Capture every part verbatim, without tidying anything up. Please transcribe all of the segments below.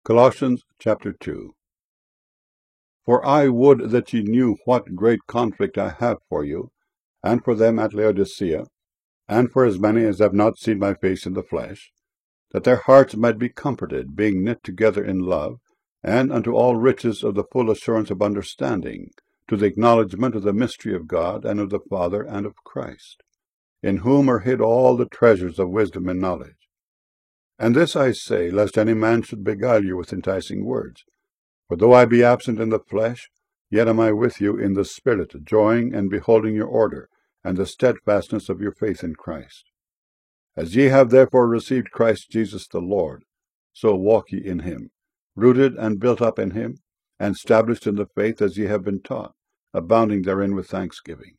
Colossians chapter two. For I would that ye knew what great conflict I have for you, and for them at Laodicea, and for as many as have not seen my face in the flesh, that their hearts might be comforted, being knit together in love, and unto all riches of the full assurance of understanding, to the acknowledgement of the mystery of God, and of the Father, and of Christ, in whom are hid all the treasures of wisdom and knowledge. And this I say, lest any man should beguile you with enticing words. For though I be absent in the flesh, yet am I with you in the Spirit, joying and beholding your order, and the steadfastness of your faith in Christ. As ye have therefore received Christ Jesus the Lord, so walk ye in him, rooted and built up in him, and established in the faith as ye have been taught, abounding therein with thanksgiving.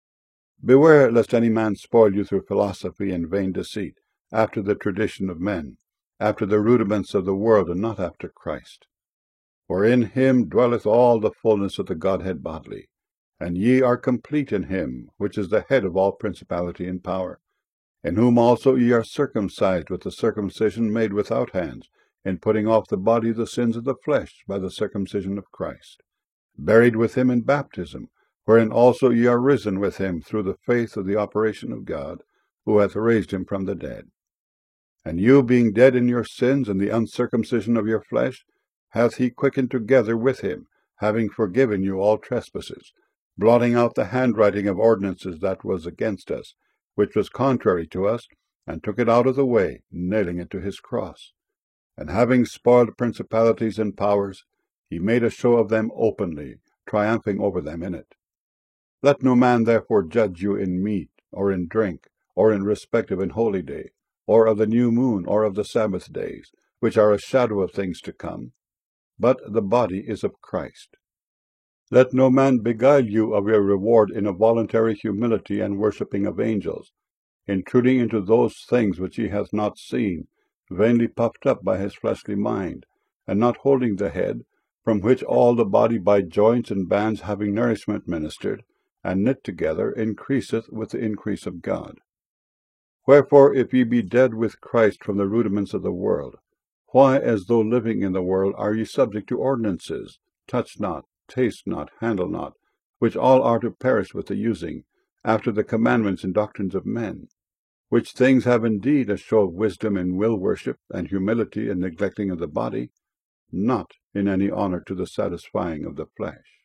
Beware lest any man spoil you through philosophy and vain deceit, after the tradition of men, after the rudiments of the world, and not after Christ. For in him dwelleth all the fullness of the Godhead bodily, and ye are complete in him, which is the head of all principality and power, in whom also ye are circumcised with the circumcision made without hands, in putting off the body the sins of the flesh by the circumcision of Christ, buried with him in baptism, wherein also ye are risen with him through the faith of the operation of God, who hath raised him from the dead. And you, being dead in your sins and the uncircumcision of your flesh, hath he quickened together with him, having forgiven you all trespasses, blotting out the handwriting of ordinances that was against us, which was contrary to us, and took it out of the way, nailing it to his cross. And having spoiled principalities and powers, he made a show of them openly, triumphing over them in it. Let no man therefore judge you in meat, or in drink, or in respect of an holy day, or of the new moon, or of the Sabbath days, which are a shadow of things to come, but the body is of Christ. Let no man beguile you of your reward in a voluntary humility and worshipping of angels, intruding into those things which he hath not seen, vainly puffed up by his fleshly mind, and not holding the head, from which all the body by joints and bands having nourishment ministered, and knit together, increaseth with the increase of God. Wherefore, if ye be dead with Christ from the rudiments of the world, why, as though living in the world, are ye subject to ordinances, touch not, taste not, handle not, which all are to perish with the using, after the commandments and doctrines of men, which things have indeed a show of wisdom in will worship, and humility and neglecting of the body, not in any honour to the satisfying of the flesh.